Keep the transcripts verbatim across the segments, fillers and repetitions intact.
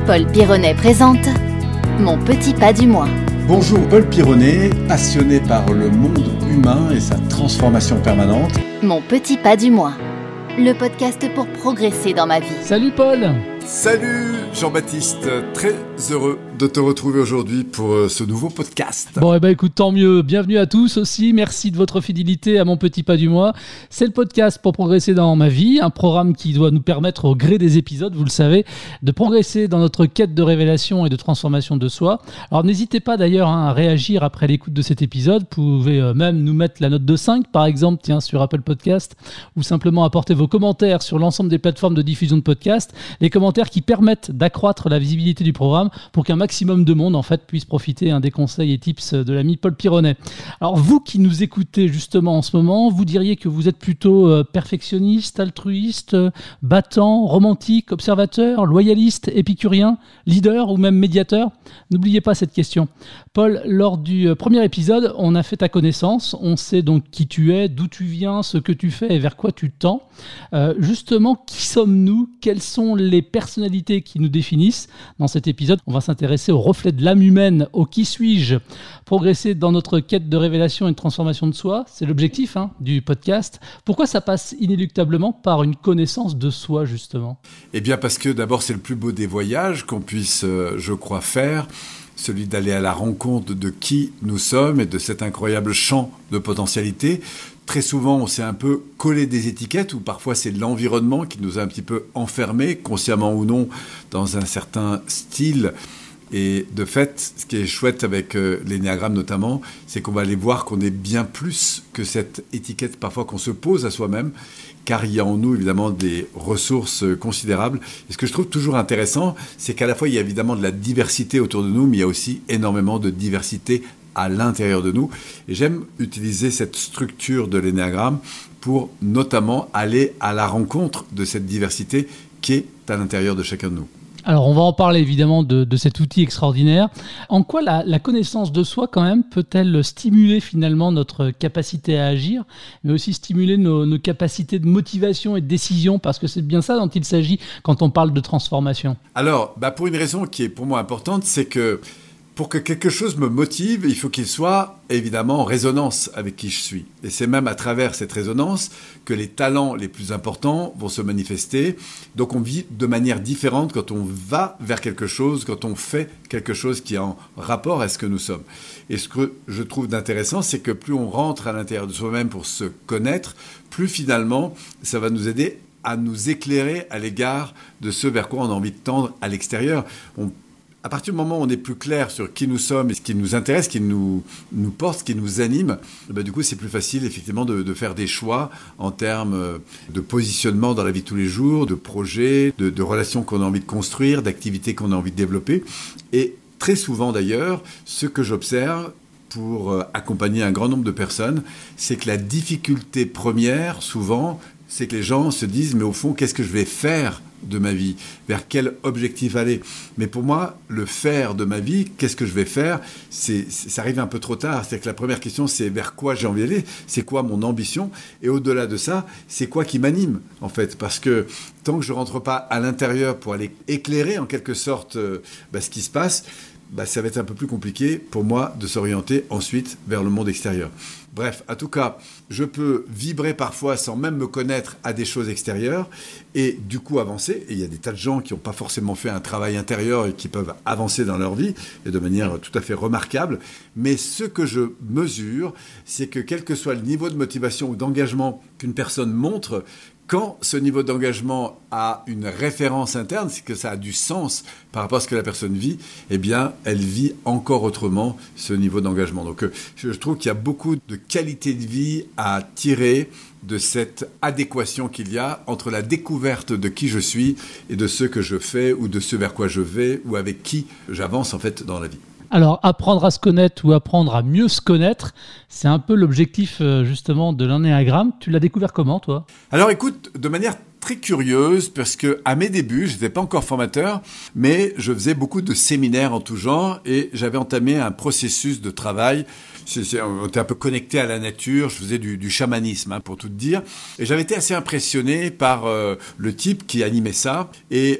Paul Pironnet présente Mon petit pas du mois. Bonjour, Paul Pironnet, passionné par le monde humain et sa transformation permanente. Mon petit pas du mois, le podcast pour progresser dans ma vie. Salut Paul. Salut Jean-Baptiste, très heureux de te retrouver aujourd'hui pour ce nouveau podcast. Bon, eh ben écoute, tant mieux. Bienvenue à tous aussi. Merci de votre fidélité à Mon petit pas du mois. C'est le podcast pour progresser dans ma vie, un programme qui doit nous permettre au gré des épisodes, vous le savez, de progresser dans notre quête de révélation et de transformation de soi. Alors n'hésitez pas d'ailleurs hein, à réagir après l'écoute de cet épisode. Vous pouvez euh, même nous mettre la note de cinq par exemple, tiens, sur Apple Podcast, ou simplement apporter vos commentaires sur l'ensemble des plateformes de diffusion de podcasts. Les commentaires qui permettent d'accroître la visibilité du programme pour qu'un maximum de monde en fait puisse profiter hein, des conseils et tips de l'ami Paul Pironnet. Alors vous qui nous écoutez justement en ce moment, vous diriez que vous êtes plutôt euh, perfectionniste, altruiste, euh, battant, romantique, observateur, loyaliste, épicurien, leader ou même médiateur? N'oubliez pas cette question. Paul, lors du euh, premier épisode, on a fait ta connaissance, on sait donc qui tu es, d'où tu viens, ce que tu fais et vers quoi tu tends. Euh, justement, qui sommes-nous? Quelles sont les personnalités qui nous définissent? Dans cet épisode, on va s'intéresser au reflet de l'âme humaine, au qui suis-je, progresser dans notre quête de révélation et de transformation de soi. C'est l'objectif hein, du podcast. Pourquoi ça passe inéluctablement par une connaissance de soi, justement? Eh bien parce que d'abord, c'est le plus beau des voyages qu'on puisse, euh, je crois, faire. Celui d'aller à la rencontre de qui nous sommes et de cet incroyable champ de potentialité. Très souvent, on s'est un peu collé des étiquettes ou parfois c'est l'environnement qui nous a un petit peu enfermés, consciemment ou non, dans un certain style. Et de fait, ce qui est chouette avec euh, l'énéagramme notamment, c'est qu'on va aller voir qu'on est bien plus que cette étiquette parfois qu'on se pose à soi-même, car il y a en nous évidemment des ressources considérables. Et ce que je trouve toujours intéressant, c'est qu'à la fois il y a évidemment de la diversité autour de nous, mais il y a aussi énormément de diversité à l'intérieur de nous. Et j'aime utiliser cette structure de l'énéagramme pour notamment aller à la rencontre de cette diversité qui est à l'intérieur de chacun de nous. Alors, on va en parler évidemment de, de cet outil extraordinaire. En quoi la, la connaissance de soi, quand même, peut-elle stimuler finalement notre capacité à agir, mais aussi stimuler nos, nos capacités de motivation et de décision, parce que c'est bien ça dont il s'agit quand on parle de transformation. Alors, bah pour une raison qui est pour moi importante, c'est que pour que quelque chose me motive, il faut qu'il soit évidemment en résonance avec qui je suis. Et c'est même à travers cette résonance que les talents les plus importants vont se manifester. Donc on vit de manière différente quand on va vers quelque chose, quand on fait quelque chose qui est en rapport à ce que nous sommes. Et ce que je trouve d'intéressant, c'est que plus on rentre à l'intérieur de soi-même pour se connaître, plus finalement ça va nous aider à nous éclairer à l'égard de ce vers quoi on a envie de tendre à l'extérieur. On À partir du moment où on est plus clair sur qui nous sommes et ce qui nous intéresse, ce qui nous, nous porte, ce qui nous anime, ben du coup, c'est plus facile, effectivement, de, de faire des choix en termes de positionnement dans la vie de tous les jours, de projets, de, de relations qu'on a envie de construire, d'activités qu'on a envie de développer. Et très souvent, d'ailleurs, ce que j'observe pour accompagner un grand nombre de personnes, c'est que la difficulté première, souvent, c'est que les gens se disent « mais au fond, qu'est-ce que je vais faire ?» de ma vie, vers quel objectif aller. Mais pour moi, le faire de ma vie, qu'est-ce que je vais faire, c'est, c'est, ça arrive un peu trop tard. C'est que la première question, c'est vers quoi j'ai envie d'aller, c'est quoi mon ambition, et au-delà de ça, c'est quoi qui m'anime, en fait. Parce que tant que je ne rentre pas à l'intérieur pour aller éclairer, en quelque sorte, euh, bah, ce qui se passe, bah, ça va être un peu plus compliqué pour moi de s'orienter ensuite vers le monde extérieur. Bref, en tout cas, je peux vibrer parfois sans même me connaître à des choses extérieures et du coup avancer. Et il y a des tas de gens qui n'ont pas forcément fait un travail intérieur et qui peuvent avancer dans leur vie et de manière tout à fait remarquable. Mais ce que je mesure, c'est que quel que soit le niveau de motivation ou d'engagement qu'une personne montre, quand ce niveau d'engagement a une référence interne, c'est que ça a du sens par rapport à ce que la personne vit, eh bien, elle vit encore autrement ce niveau d'engagement. Donc, je trouve qu'il y a beaucoup de qualité de vie à tirer de cette adéquation qu'il y a entre la découverte de qui je suis et de ce que je fais ou de ce vers quoi je vais ou avec qui j'avance en fait dans la vie. Alors, apprendre à se connaître ou apprendre à mieux se connaître, c'est un peu l'objectif justement de l'énéagramme. Tu l'as découvert comment, toi ? Alors écoute, de manière très curieuse, parce que à mes débuts, je n'étais pas encore formateur, mais je faisais beaucoup de séminaires en tout genre et j'avais entamé un processus de travail. C'est, c'est, on était un peu connecté à la nature, je faisais du, du chamanisme, hein, pour tout te dire. Et j'avais été assez impressionné par euh, le type qui animait ça. Et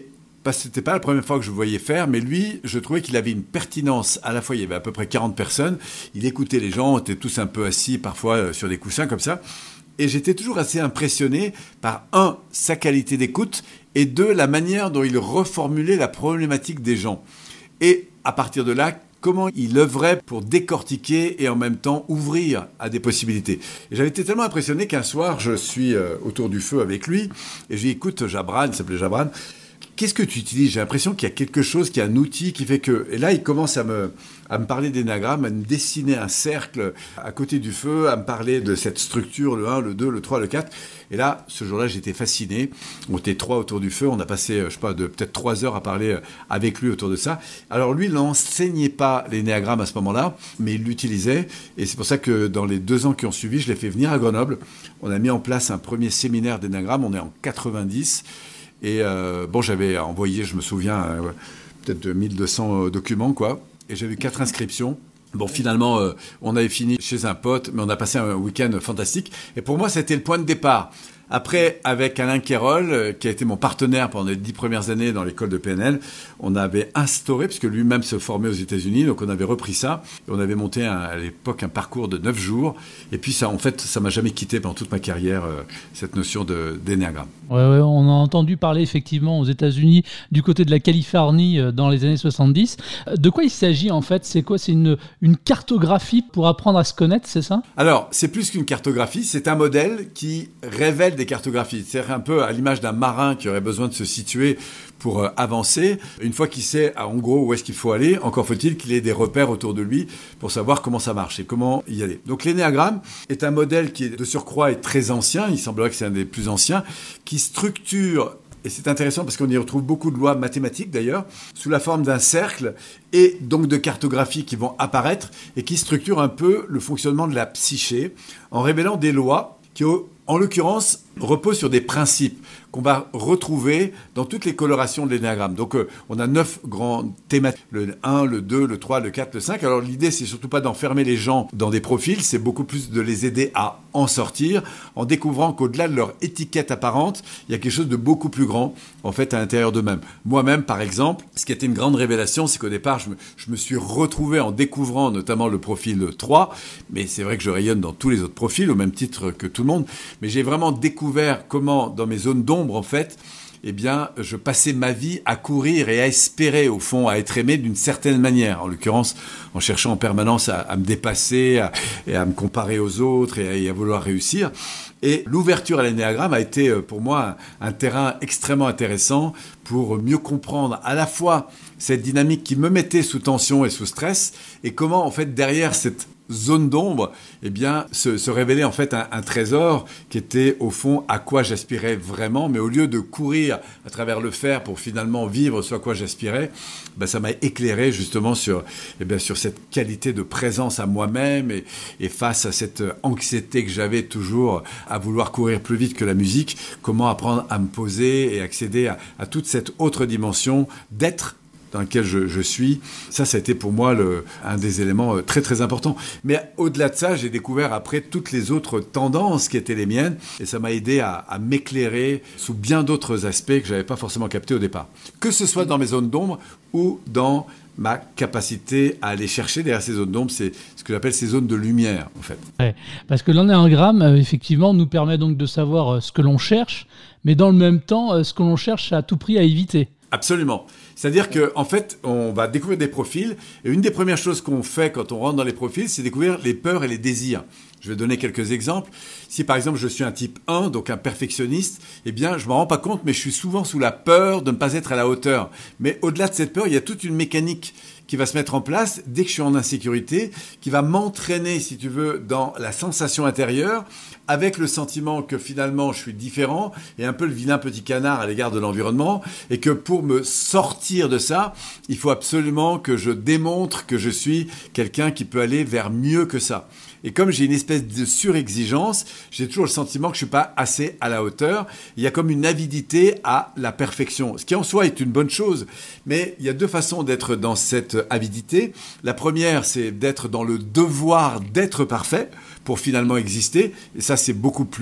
parce que c'était pas la première fois que je le voyais faire, mais lui, je trouvais qu'il avait une pertinence. À la fois, il y avait à peu près quarante personnes. Il écoutait les gens, on était tous un peu assis, parfois sur des coussins comme ça. Et j'étais toujours assez impressionné par, un, sa qualité d'écoute, et deux, la manière dont il reformulait la problématique des gens. Et à partir de là, comment il œuvrait pour décortiquer et en même temps ouvrir à des possibilités. Et j'avais été tellement impressionné qu'un soir, je suis euh, autour du feu avec lui, et je lui dis, écoute, Jabran, il s'appelait Jabran, qu'est-ce que tu utilises ? J'ai l'impression qu'il y a quelque chose, qu'il y a un outil qui fait que... Et là, il commence à me, à me parler d'énagramme, à me dessiner un cercle à côté du feu, à me parler de cette structure, le un, le deux, le trois, le quatre. Et là, ce jour-là, j'étais fasciné. On était trois autour du feu. On a passé, je sais pas, de peut-être trois heures à parler avec lui autour de ça. Alors lui, il n'enseignait pas l'énéagramme à ce moment-là, mais il l'utilisait. Et c'est pour ça que dans les deux ans qui ont suivi, je l'ai fait venir à Grenoble. On a mis en place un premier séminaire d'énéagramme. On est en quatre-vingt-dix. Et euh, bon, j'avais envoyé, je me souviens, euh, peut-être de mille deux cents euh, documents, quoi. Et j'avais eu quatre inscriptions. Bon, finalement, euh, on avait fini chez un pote, mais on a passé un week-end fantastique. Et pour moi, c'était le point de départ. Après, avec Alain Quérol, euh, qui a été mon partenaire pendant les dix premières années dans l'école de P N L, on avait instauré, puisque lui-même se formait aux États-Unis, donc on avait repris ça. Et on avait monté un, à l'époque un parcours de neuf jours. Et puis, ça, en fait, ça m'a jamais quitté pendant toute ma carrière, euh, cette notion de, d'énéagramme. Ouais, ouais, on a entendu parler effectivement aux États-Unis, du côté de la Californie, euh, dans les années soixante-dix. De quoi il s'agit en fait ? C'est quoi ? C'est une, une cartographie pour apprendre à se connaître, c'est ça ? Alors, c'est plus qu'une cartographie, c'est un modèle qui révèle des cartographies. C'est un peu à l'image d'un marin qui aurait besoin de se situer pour euh, avancer. Une fois qu'il sait en gros où est-ce qu'il faut aller, encore faut-il qu'il ait des repères autour de lui pour savoir comment ça marche et comment y aller. Donc l'énéagramme est un modèle qui, de surcroît, est très ancien. Il semblerait que c'est un des plus anciens, qui structure, et c'est intéressant parce qu'on y retrouve beaucoup de lois mathématiques d'ailleurs, sous la forme d'un cercle et donc de cartographies qui vont apparaître et qui structurent un peu le fonctionnement de la psyché en révélant des lois qui, en l'occurrence, reposent sur des principes qu'on va retrouver dans toutes les colorations de l'énéagramme. Donc, euh, on a neuf grands thématiques. Le un, le deux, le trois, le quatre, le cinq. Alors, l'idée, c'est surtout pas d'enfermer les gens dans des profils, c'est beaucoup plus de les aider à en sortir, en découvrant qu'au-delà de leur étiquette apparente, il y a quelque chose de beaucoup plus grand, en fait, à l'intérieur d'eux-mêmes. Moi-même, par exemple, ce qui a été une grande révélation, c'est qu'au départ, je me, je me suis retrouvé en découvrant notamment le profil trois, mais c'est vrai que je rayonne dans tous les autres profils, au même titre que tout le monde, mais j'ai vraiment découvert comment, dans mes zones d'ombre, en fait, eh bien, je passais ma vie à courir et à espérer, au fond, à être aimé d'une certaine manière. En l'occurrence, en cherchant en permanence à, à me dépasser, à, et à me comparer aux autres et à, et à vouloir réussir. Et l'ouverture à l'énéagramme a été, pour moi, un, un terrain extrêmement intéressant pour mieux comprendre à la fois cette dynamique qui me mettait sous tension et sous stress, et comment, en fait, derrière cette zone d'ombre, eh bien, se, se révélait en fait un, un trésor qui était au fond à quoi j'aspirais vraiment, mais au lieu de courir à travers le fer pour finalement vivre ce à quoi j'aspirais, ben, ça m'a éclairé justement sur, eh bien, sur cette qualité de présence à moi-même et, et face à cette anxiété que j'avais toujours à vouloir courir plus vite que la musique, comment apprendre à me poser et accéder à, à toute cette autre dimension d'être dans lequel je, je suis. Ça, ça a été pour moi le, un des éléments très, très importants. Mais au-delà de ça, j'ai découvert après toutes les autres tendances qui étaient les miennes, et ça m'a aidé à, à m'éclairer sous bien d'autres aspects que je n'avais pas forcément captés au départ. Que ce soit dans mes zones d'ombre ou dans ma capacité à aller chercher derrière ces zones d'ombre, c'est ce que j'appelle ces zones de lumière, en fait. Ouais, parce que l'énéagramme, euh, effectivement, nous permet donc de savoir euh, ce que l'on cherche, mais dans le même temps, euh, ce que l'on cherche à tout prix à éviter. Absolument. C'est-à-dire qu'en fait, on va découvrir des profils. Et une des premières choses qu'on fait quand on rentre dans les profils, c'est découvrir les peurs et les désirs. Je vais donner quelques exemples. Si par exemple je suis un type un, donc un perfectionniste, eh bien je ne m'en rends pas compte, mais je suis souvent sous la peur de ne pas être à la hauteur. Mais au-delà de cette peur, il y a toute une mécanique qui va se mettre en place dès que je suis en insécurité, qui va m'entraîner, si tu veux, dans la sensation intérieure, avec le sentiment que finalement je suis différent et un peu le vilain petit canard à l'égard de l'environnement, et que pour me sortir de ça, il faut absolument que je démontre que je suis quelqu'un qui peut aller vers mieux que ça. Et comme j'ai une espèce de surexigence, j'ai toujours le sentiment que je suis pas assez à la hauteur. Il y a comme une avidité à la perfection, ce qui en soi est une bonne chose. Mais il y a deux façons d'être dans cette avidité. La première, c'est d'être dans le devoir d'être parfait pour finalement exister. Et ça, c'est beaucoup plus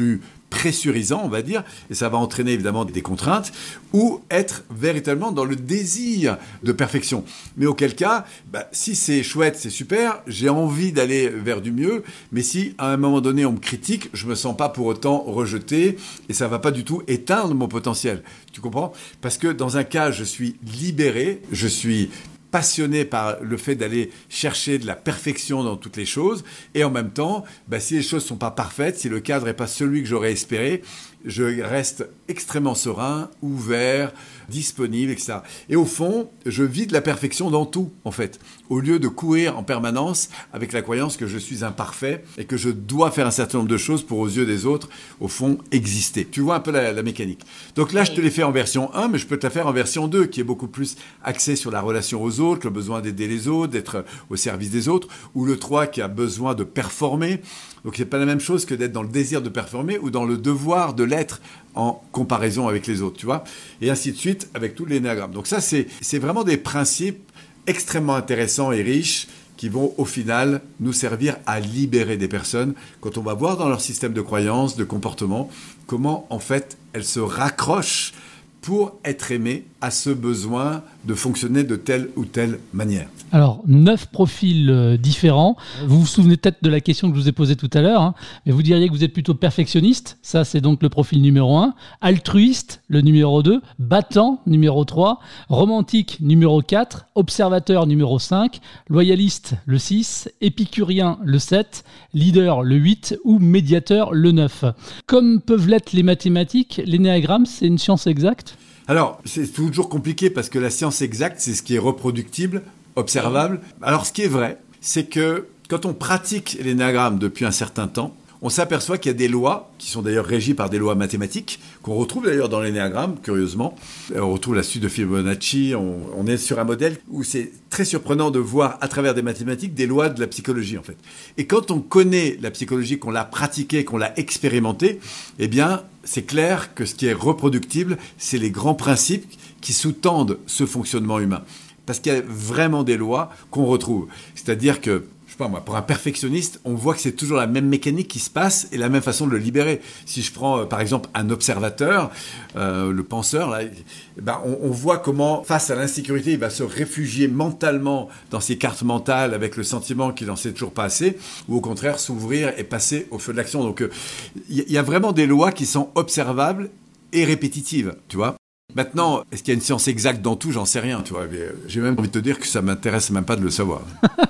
pressurisant, on va dire, et ça va entraîner évidemment des contraintes, ou être véritablement dans le désir de perfection. Mais auquel cas, bah, si c'est chouette, c'est super, j'ai envie d'aller vers du mieux, mais si à un moment donné on me critique, je me sens pas pour autant rejeté, et ça va pas du tout éteindre mon potentiel. Tu comprends ? Parce que dans un cas, je suis libéré, je suis passionné par le fait d'aller chercher de la perfection dans toutes les choses, et en même temps, bah, si les choses sont pas parfaites, si le cadre est pas celui que j'aurais espéré, je reste extrêmement serein, ouvert, disponible, et cetera. Et au fond, je vis de la perfection dans tout, en fait, au lieu de courir en permanence avec la croyance que je suis imparfait et que je dois faire un certain nombre de choses pour, aux yeux des autres, au fond, exister. Tu vois un peu la, la mécanique. Donc là, je te l'ai fait en version un, mais je peux te la faire en version deux, qui est beaucoup plus axée sur la relation aux autres, le besoin d'aider les autres, d'être au service des autres, ou le trois qui a besoin de performer. Donc c'est pas la même chose que d'être dans le désir de performer ou dans le devoir de l'être en comparaison avec les autres, tu vois, et ainsi de suite avec tout l'énéagramme. Donc ça, c'est, c'est vraiment des principes extrêmement intéressants et riches qui vont au final nous servir à libérer des personnes quand on va voir dans leur système de croyances, de comportement, comment en fait elles se raccrochent pour être aimées à ce besoin de fonctionner de telle ou telle manière. Alors, neuf profils euh, différents. Vous vous souvenez peut-être de la question que je vous ai posée tout à l'heure, hein, mais vous diriez que vous êtes plutôt perfectionniste, ça c'est donc le profil numéro un, altruiste, le numéro deux, battant, numéro trois, romantique, numéro quatre, observateur, numéro cinq, loyaliste, le six, épicurien, le sept, leader, le huit ou médiateur, le neuf. Comme peuvent l'être les mathématiques, l'énéagramme, c'est une science exacte ? Alors, c'est toujours compliqué parce que la science exacte, c'est ce qui est reproductible, observable. Alors, ce qui est vrai, c'est que quand on pratique l'énéagramme depuis un certain temps, on s'aperçoit qu'il y a des lois, qui sont d'ailleurs régies par des lois mathématiques, qu'on retrouve d'ailleurs dans l'énéagramme, curieusement. On retrouve la suite de Fibonacci, on, on est sur un modèle où c'est très surprenant de voir à travers des mathématiques des lois de la psychologie, en fait. Et quand on connaît la psychologie, qu'on l'a pratiquée, qu'on l'a expérimentée, eh bien, c'est clair que ce qui est reproductible, c'est les grands principes qui sous-tendent ce fonctionnement humain. Parce qu'il y a vraiment des lois qu'on retrouve. C'est-à-dire que, je sais pas moi, pour un perfectionniste, on voit que c'est toujours la même mécanique qui se passe et la même façon de le libérer. Si je prends, euh, par exemple, un observateur, euh, le penseur, là, ben, on, on voit comment, face à l'insécurité, il va se réfugier mentalement dans ses cartes mentales avec le sentiment qu'il n'en sait toujours pas assez, ou au contraire, s'ouvrir et passer au feu de l'action. Donc, il euh, y, y a vraiment des lois qui sont observables et répétitives, tu vois. Maintenant, est-ce qu'il y a une science exacte dans tout ? J'en sais rien, tu vois. J'ai même envie de te dire que ça m'intéresse même pas de le savoir.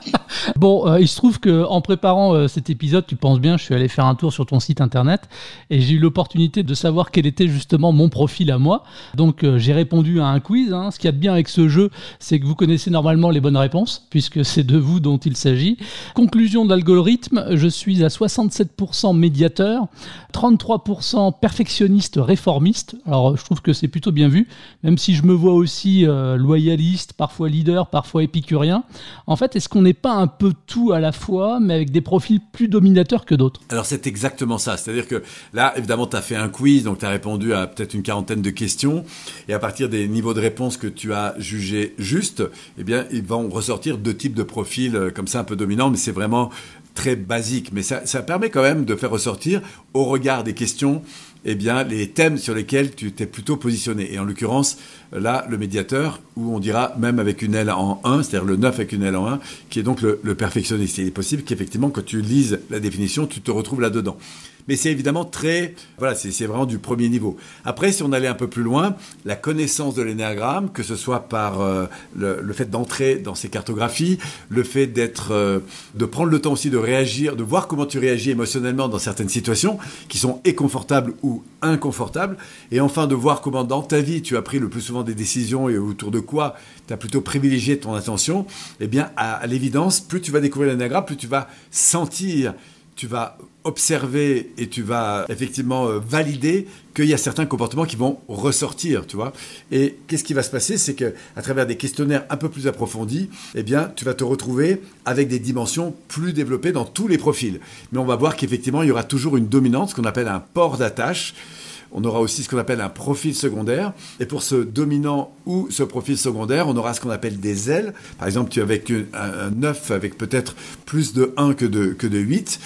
Bon, euh, il se trouve qu'en préparant euh, cet épisode, tu penses bien, je suis allé faire un tour sur ton site internet et j'ai eu l'opportunité de savoir quel était justement mon profil à moi. Donc, euh, j'ai répondu à un quiz. Hein. Ce qu'il y a de bien avec ce jeu, c'est que vous connaissez normalement les bonnes réponses, puisque c'est de vous dont il s'agit. Conclusion de l'algorithme, je suis à soixante-sept pour cent médiateur, trente-trois pour cent perfectionniste réformiste. Alors, je trouve que c'est plutôt bien vu, même si je me vois aussi euh, loyaliste, parfois leader, parfois épicurien. En fait, est-ce qu'on n'est pas un peu tout à la fois, mais avec des profils plus dominateurs que d'autres ? Alors c'est exactement ça, c'est-à-dire que là, évidemment, tu as fait un quiz, donc tu as répondu à peut-être une quarantaine de questions, et à partir des niveaux de réponse que tu as jugés justes, eh bien, ils vont ressortir deux types de profils euh, comme ça un peu dominants, mais c'est vraiment très basique. Mais ça, ça permet quand même de faire ressortir, au regard des questions, eh bien, les thèmes sur lesquels tu t'es plutôt positionné. Et en l'occurrence, là, le médiateur, où on dira même avec une L en un, c'est-à-dire le neuf avec une L en un, qui est donc le, le perfectionniste. Il est possible qu'effectivement, quand tu lises la définition, tu te retrouves là-dedans. Mais c'est évidemment très... Voilà, c'est, c'est vraiment du premier niveau. Après, si on allait un peu plus loin, la connaissance de l'énéagramme, que ce soit par euh, le, le fait d'entrer dans ces cartographies, le fait d'être, euh, de prendre le temps aussi de réagir, de voir comment tu réagis émotionnellement dans certaines situations qui sont et confortables ou inconfortables, et enfin de voir comment dans ta vie tu as pris le plus souvent des décisions et autour de quoi tu as plutôt privilégié ton attention, eh bien, à, à l'évidence, plus tu vas découvrir l'énéagramme, plus tu vas sentir... tu vas observer et tu vas effectivement euh, valider qu'il y a certains comportements qui vont ressortir, tu vois. Et qu'est-ce qui va se passer ? C'est qu'à travers des questionnaires un peu plus approfondis, eh bien, tu vas te retrouver avec des dimensions plus développées dans tous les profils. Mais on va voir qu'effectivement, il y aura toujours une dominante, ce qu'on appelle un port d'attache. On aura aussi ce qu'on appelle un profil secondaire. Et pour ce dominant ou ce profil secondaire, on aura ce qu'on appelle des ailes. Par exemple, tu as avec un, un neuf avec peut-être plus de un que de, que de huit.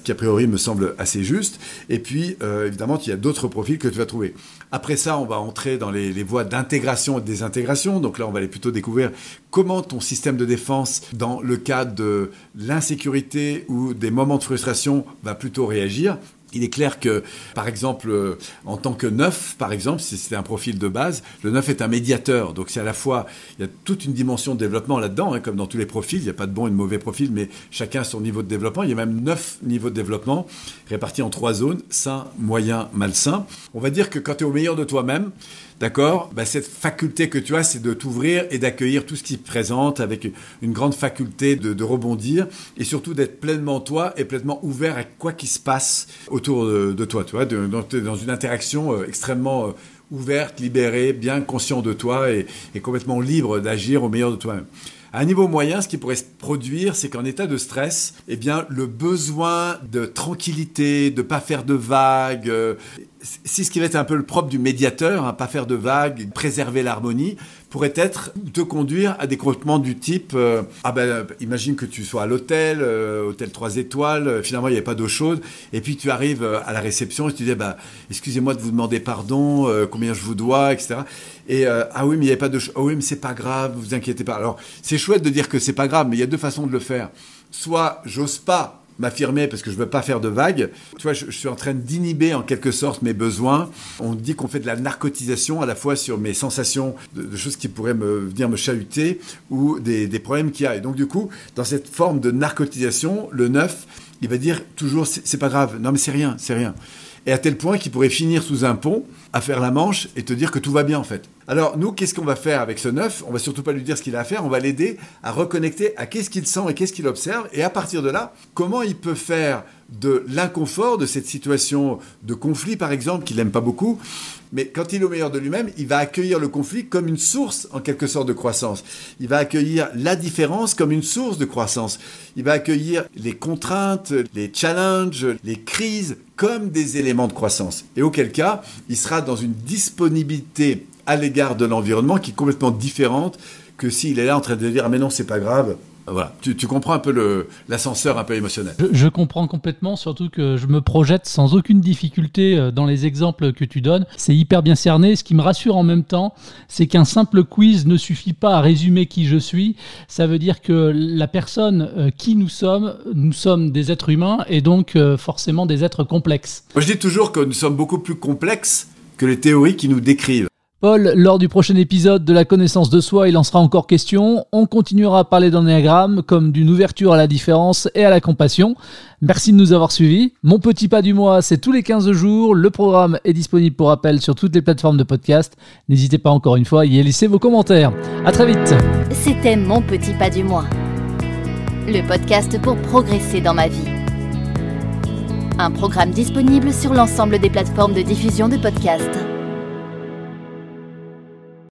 qui a priori me semble assez juste. Et puis, euh, évidemment, il y a d'autres profils que tu vas trouver. Après ça, on va entrer dans les, les voies d'intégration et de désintégration. Donc là, on va aller plutôt découvrir comment ton système de défense, dans le cas de l'insécurité ou des moments de frustration, va plutôt réagir. Il est clair que, par exemple, euh, en tant que neuf, par exemple, si c'était un profil de base, le neuf est un médiateur. Donc, c'est à la fois, il y a toute une dimension de développement là-dedans, hein, comme dans tous les profils. Il n'y a pas de bon et de mauvais profil, mais chacun a son niveau de développement. Il y a même neuf niveaux de développement répartis en trois zones, sain, moyen, malsain. On va dire que quand tu es au meilleur de toi-même, d'accord, bah, cette faculté que tu as, c'est de t'ouvrir et d'accueillir tout ce qui se présente avec une grande faculté de, de rebondir et surtout d'être pleinement toi et pleinement ouvert à quoi qui se passe autour de, de toi, tu vois, de, dans, dans une interaction euh, extrêmement euh, ouverte, libérée, bien conscient de toi et, et complètement libre d'agir au meilleur de toi-même. À un niveau moyen, ce qui pourrait se produire, c'est qu'en état de stress, eh bien, le besoin de tranquillité, de pas faire de vagues, euh, c'est ce qui va être un peu le propre du médiateur, hein, pas faire de vagues, préserver l'harmonie, pourrait être te conduire à des comportements du type euh, ah ben imagine que tu sois à l'hôtel, euh, hôtel trois étoiles, euh, finalement il n'y avait pas d'eau chaude, et puis tu arrives euh, à la réception et tu dis bah excusez-moi de vous demander pardon, euh, combien je vous dois, et cetera. Et euh, ah oui mais il n'y avait pas d'eau chaude, ah oui mais c'est pas grave, vous inquiétez pas. Alors c'est chouette de dire que c'est pas grave, mais il y a deux façons de le faire. Soit j'ose pas m'affirmer parce que je veux pas faire de vagues. Tu vois, je, je suis en train d'inhiber en quelque sorte mes besoins. On dit qu'on fait de la narcotisation à la fois sur mes sensations de, de choses qui pourraient me venir me chahuter ou des, des problèmes qu'il y a. Et donc du coup, dans cette forme de narcotisation, le neuf, il va dire toujours c'est, c'est pas grave. Non mais c'est rien, c'est rien. Et à tel point qu'il pourrait finir sous un pont à faire la manche et te dire que tout va bien en fait. Alors nous, qu'est-ce qu'on va faire avec ce neuf ? On va surtout pas lui dire ce qu'il a à faire, on va l'aider à reconnecter à qu'est-ce qu'il sent et qu'est-ce qu'il observe. Et à partir de là, comment il peut faire de l'inconfort, de cette situation de conflit par exemple, qu'il n'aime pas beaucoup, mais quand il est au meilleur de lui-même, il va accueillir le conflit comme une source en quelque sorte de croissance. Il va accueillir la différence comme une source de croissance. Il va accueillir les contraintes, les challenges, les crises comme des éléments de croissance. Et auquel cas, il sera dans une disponibilité à l'égard de l'environnement qui est complètement différente que s'il est là en train de dire « Ah mais non, c'est pas grave ». Voilà, tu, tu comprends un peu le, l'ascenseur un peu émotionnel. Je, je comprends complètement, surtout que je me projette sans aucune difficulté dans les exemples que tu donnes. C'est hyper bien cerné. Ce qui me rassure en même temps, c'est qu'un simple quiz ne suffit pas à résumer qui je suis. Ça veut dire que la personne euh, qui nous sommes, nous sommes des êtres humains et donc euh, forcément des êtres complexes. Moi je dis toujours que nous sommes beaucoup plus complexes que les théories qui nous décrivent. Paul, lors du prochain épisode de la connaissance de soi, il en sera encore question. On continuera à parler d'ennéagramme comme d'une ouverture à la différence et à la compassion. Merci de nous avoir suivis. Mon petit pas du mois, c'est tous les quinze jours. Le programme est disponible pour appel sur toutes les plateformes de podcast. N'hésitez pas encore une fois à y laisser vos commentaires. À très vite. C'était Mon petit pas du mois, le podcast pour progresser dans ma vie. Un programme disponible sur l'ensemble des plateformes de diffusion de podcasts.